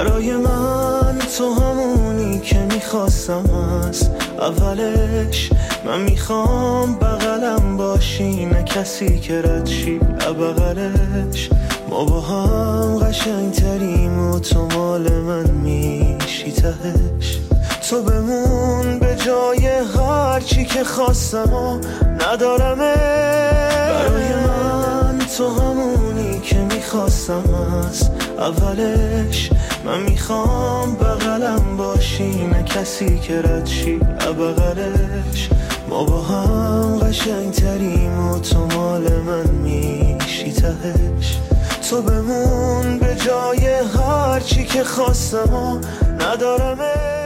برای من تو همونی که میخواستم از اولش. من میخوام بغلم باشی، نه کسی که رد شی بغلش. ما با هم قشنگتریم و تو مال من میشی تهش. تو بمون به جای هر چی که خواستم و ندارمه. برای من تو همونی که میخواستم از اولش. من میخوام بغلم باشی، نه کسی که رد شی بغلش. ما با هم قشنگتریم و تو مال من میشی تهش. تو بمون به جای هر چی که خواستم و ندارمه.